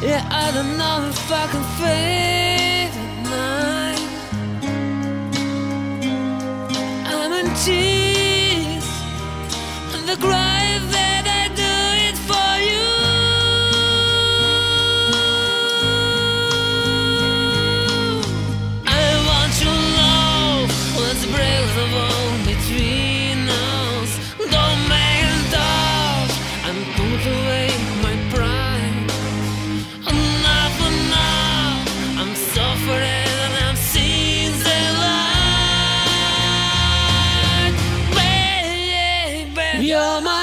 Yeah, I don't know if I can fade at night. I'm in tears and the cry that I do it for you. I want your love, let's break the wall between us. Don't make it tough and put away my pride. Enough, enough, I'm suffering and I'm seeing the light. Baby, you're my